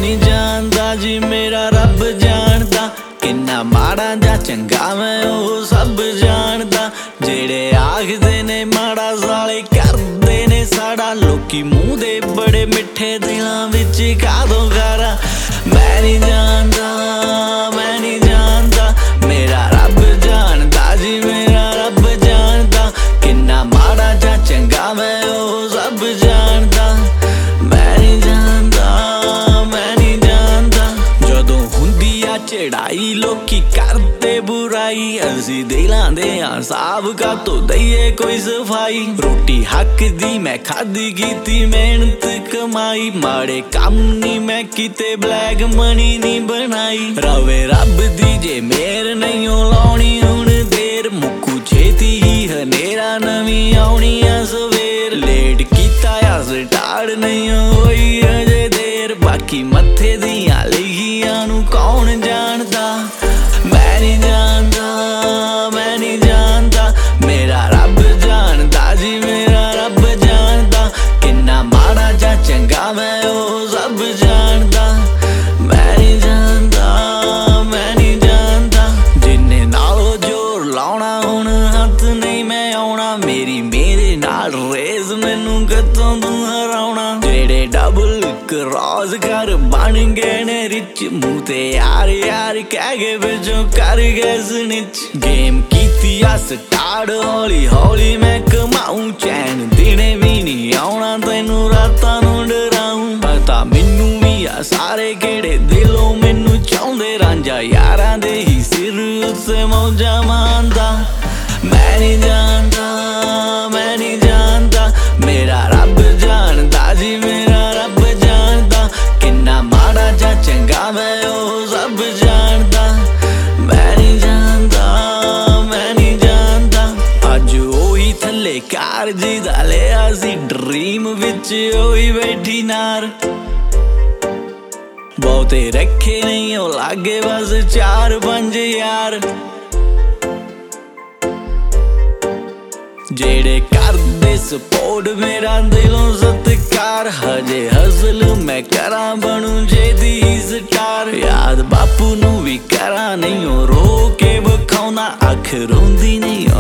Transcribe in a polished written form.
नहीं जानता जी मेरा रब जानता किन्ना माड़ा जा चंगा मैं वो सब जानता जेड़े आखदे ने माड़ा साले करदे ने साड़ा लोकी मूंह दे बड़े मिठे दिलां विच कादों गारा मैं नहीं जानता मेरा रब जानता जी मेरा रब जानता किन्ना माड़ा जा चंगा मैं वो सब जानता मैं नहीं जानता जदों हुंदी आ चढ़ाई लोकी करते बुराई असी दिलां दे साब का तो दईए कोई सफाई रोटी हक दी मैं खादी कीती मेहनत कमाई माड़े काम नी मैं कीते ब्लैक मनी नी बनाई रवे रब दी जे मेर नहीं लाउणी हुण देर मुक्कू छेती ही हनेरा नवीं आउणी आ सवेर लेट कीता आ स्टार्ट नहीं होई अजे देर बाकी मत्थे दियां लिखियां नू कौन जानदा मैं नहीं जानता मेरा रब जानदा जी मेरा रब जानदा किन्ना माड़ा जा चंगा मैं वो सब जानदा मैं नहीं जानता जिन्ने नालों जोर लाउणा हुण हथ नहीं मैं आउणा मेरे नाल रेस मैनू कतों तू हराउणा जेड़े डबल क्रॉस कर बन गए ने रिच मूंह ते यार कह के बिचों कर गए स्निच गेम कीती आ स्टार्ट हौली हौली मैं कमाऊं चैन दिने भी नहीं आउणा तैनू रातां नू डराऊं पता मैनू भी आ सारे केड़े दिलों मैनू चाहुंदे रांझा यारां दे ही सिर उत्ते मौजा मांदा मैं नहीं जानता मेरा रब जानदा जी मेरा रब जानदा किन्ना माड़ा जा चंगा मैं वो सब जानदा मैं नहीं जानता अज ओही थल्ले कार जी दा लिया सी ड्रीम विच ओही बैठी नार बहुते रखे नहीं ओ लागे बस 4-5 यार जेड़े करदे सपोर्ट मेरा दिलों सत्कार हजे हसल मैं करा बनू जेदी स्टार याद बापू नू भी करा नहीं रो के बखाउंदा अख रोंदी नहीं